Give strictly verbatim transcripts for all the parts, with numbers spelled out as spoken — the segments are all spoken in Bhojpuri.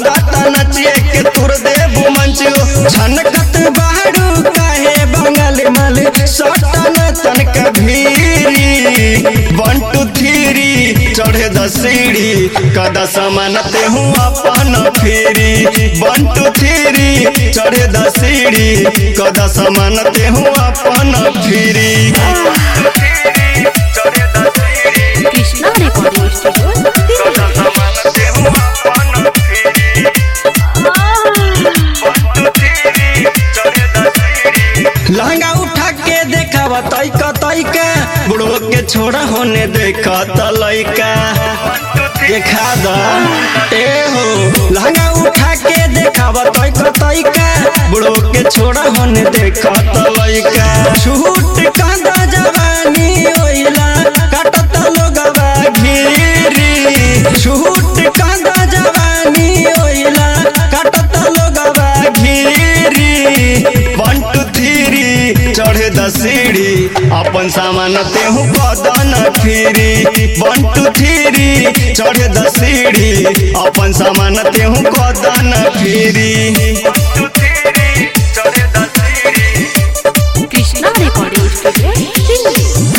लागत नचिए के तुर देबू मंच छनकत बाड़ू काहे बंगाली माल सटन तनका भीरी वन टू थ्री चढ़े द सीढ़ी कदा समानते हूँ अपन फेरी वन टू थ्री चढ़े द सीढ़ी कदा समानते हूँ अपन फेरी कृष्णा रिकॉर्डिंग स्टूडियो लहंगा उठा के देखावा तैका तैका बुढ़ो के छोड़ा होने देखा तलैका देखा दा ए हो लहंगा उठा के देखावा तैका तैका बुढ़ो के छोड़ा होने देखा तलैका छूट कांदा जवानी ओइला काटत लोगवा घीरी छूट कांदा जवानी ओइला काटत लोगवा घीरी वन टू थ्री चढ़े द सीढ़ी अपन सामान ते हूँ बदन फिरी वन टू थ्री चढ़े द सीढ़ी अपन सामान ते हूँ बदन फिरी कृष्णा रिकॉर्डिंग स्टूडियो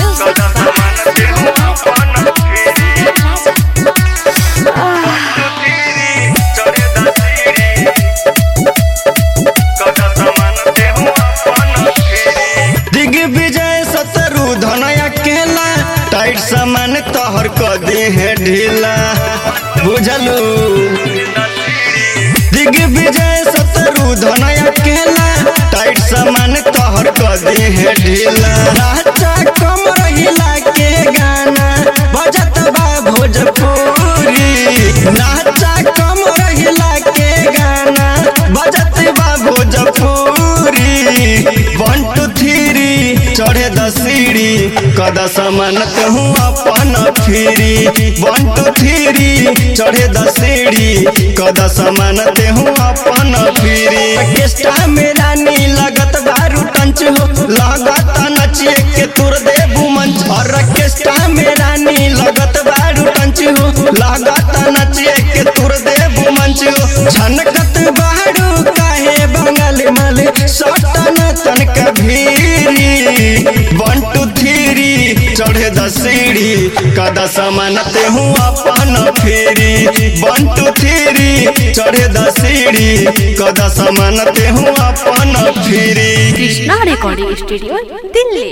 दिग्विजय सतरु धनया केला टाइट सामान तोहर क दे है ढीला बुझलू दिग्विजय सतरु धनया केला टाइट सामान तोहर क दे है ढीला राजा कम रहिला के गाना बजत बा भोजपुरी नाचा कम रहिला के गाना बजत बा भोजपुरी वन टू थ्री चढ़े द सीढ़ी कदा समानत हूँ अपन फिरी वन टू थ्री चढ़े द सीढ़ी कदा समानत हूँ अपन फिरी केस्टा में रानी लगत बारू टंच हो लागत नचिए के तुर देबू मंच और केस्टा में रानी लगत बारू टंच हो लागत नचिए के तुर देबू मंच छनकत बारू काहे बंगाली माल सटन तनका भीरी वन टू थ्री चढ़े द सीढ़ी कदा समानते हूँ अपन फेरी वन टू थ्री चढ़े द सीढ़ी कदा समानते हूँ अपन फेरी कृष्णा रिकॉर्डिंग स्टूडियो दिल्ली।